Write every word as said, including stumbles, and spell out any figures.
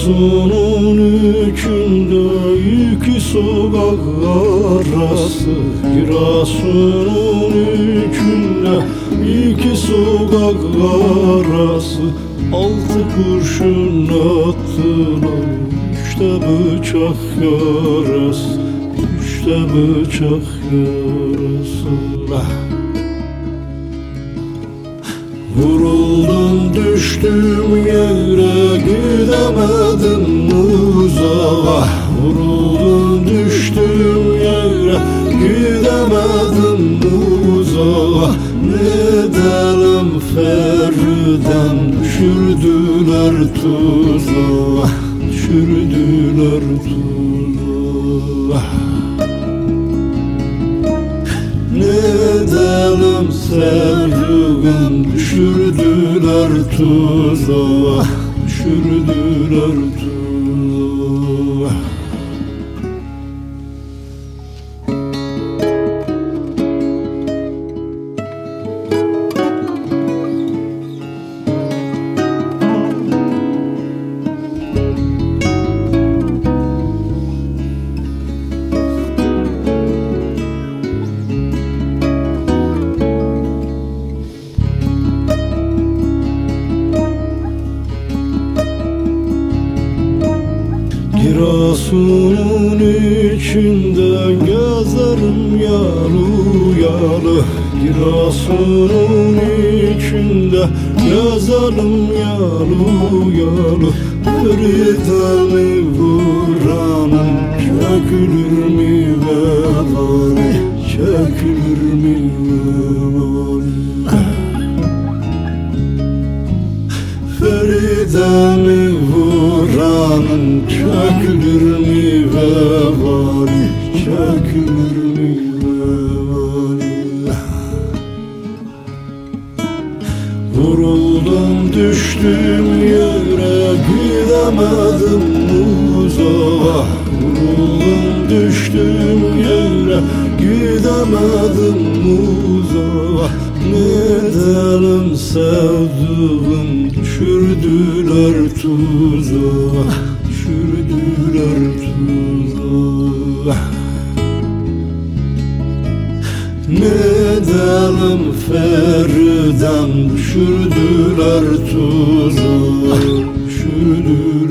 Giresun'un içinde iki sokak arası, Giresun'un içinde iki sokak arası, altı kurşun attılar, üçte bıçak yarası, üçte bıçak yarası. Vuruldum düştüm yere, gidemedim uzağa. Vuruldum düştüm yere, gidemedim uzağa. Ne edelim Feriden, düşürdüler tuzağa, düşürdüler tuzağa. Ne edelim sevdiğim, düşürdüler tuzağa, düşürdüler tuzağa. Giresun'un içinde gezerim yalı yalı, Giresun'un içinde gezerim yalı yalı. Feridemi vuranım çekilir mi vebali, çekilir mi vebali. Feridemi vuranın çekilir mi vebali, çekilir mi vebali. Vuruldum düştüm yere, gidemedim uzağa. Vuruldum düştüm yere, gidemedim uzağa. Ne edelim sevdiğim, düşürdüler tuzağa, düşürdüler tuzağa. Ne edelim Feriden, düşürdüler tuzağa, düşürdüler.